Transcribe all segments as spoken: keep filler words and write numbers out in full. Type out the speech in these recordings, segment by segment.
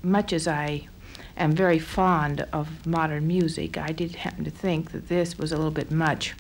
much as I am very fond of modern music, I did happen to think that this was a little bit much.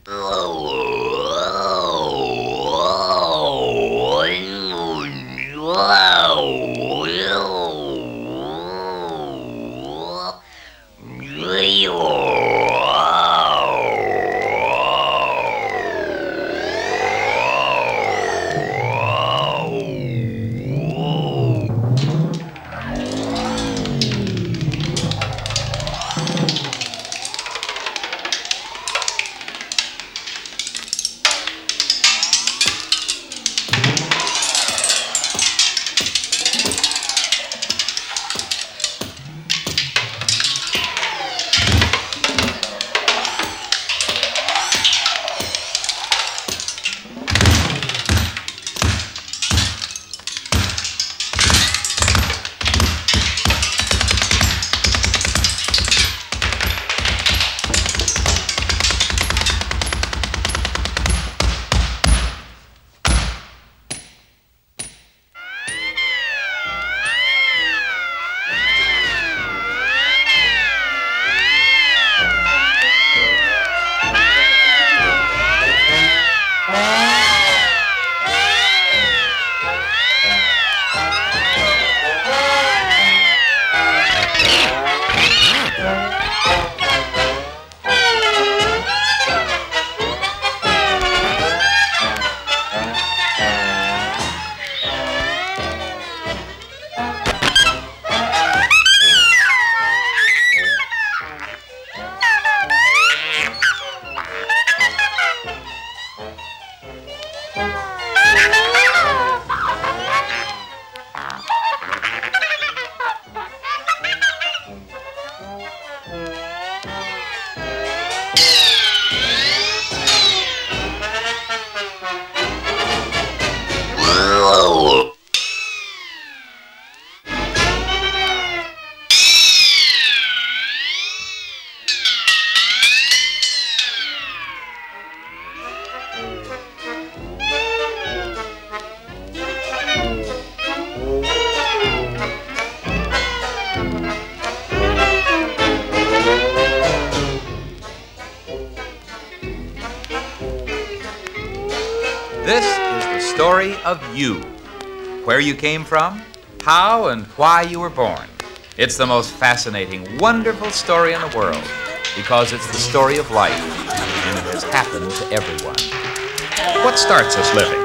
This is the story of you. Where you came from, how and why you were born. It's the most fascinating, wonderful story in the world because it's the story of life, and it has happened to everyone. What starts us living?